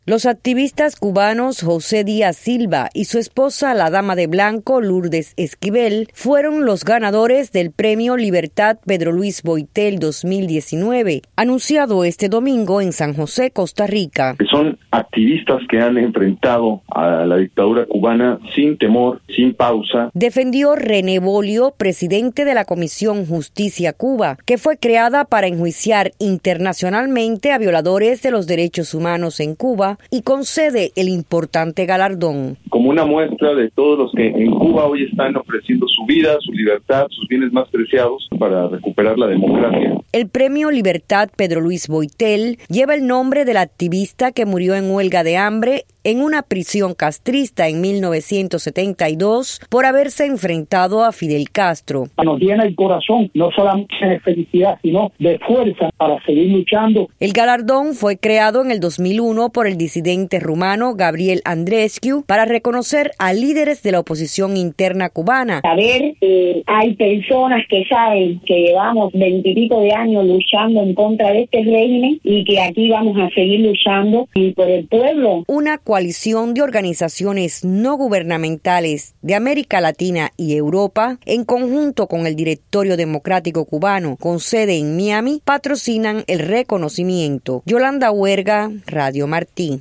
Los activistas cubanos José Díaz Silva y su esposa, la dama de blanco, Lourdes Esquivel, fueron los ganadores del Premio Libertad Pedro Luis Boitel 2019, anunciado este domingo en San José, Costa Rica. Son activistas que han enfrentado a la dictadura cubana sin temor, sin pausa. Defendió René Bolio, presidente de la Comisión Justicia Cuba, que fue creada para enjuiciar internacionalmente a violadores de los derechos humanos en Cuba, y concede el importante galardón. Como una muestra de todos los que en Cuba hoy están ofreciendo su vida, su libertad, sus bienes más preciados para recuperar la democracia. El Premio Libertad Pedro Luis Boitel lleva el nombre del activista que murió en huelga de hambre en una prisión castrista en 1972 por haberse enfrentado a Fidel Castro. Nos llena el corazón, no solamente de felicidad, sino de fuerza para seguir luchando. El galardón fue creado en el 2001 por el disidente rumano Gabriel Andreescu para reconocer a líderes de la oposición interna cubana. Saber que hay personas que saben que llevamos 20 y pico de años luchando en contra de este régimen y que aquí vamos a seguir luchando y por el pueblo. Una coalición de organizaciones no gubernamentales de América Latina y Europa, en conjunto con el Directorio Democrático Cubano, con sede en Miami, patrocinan el reconocimiento. Yolanda Huerga, Radio Martín.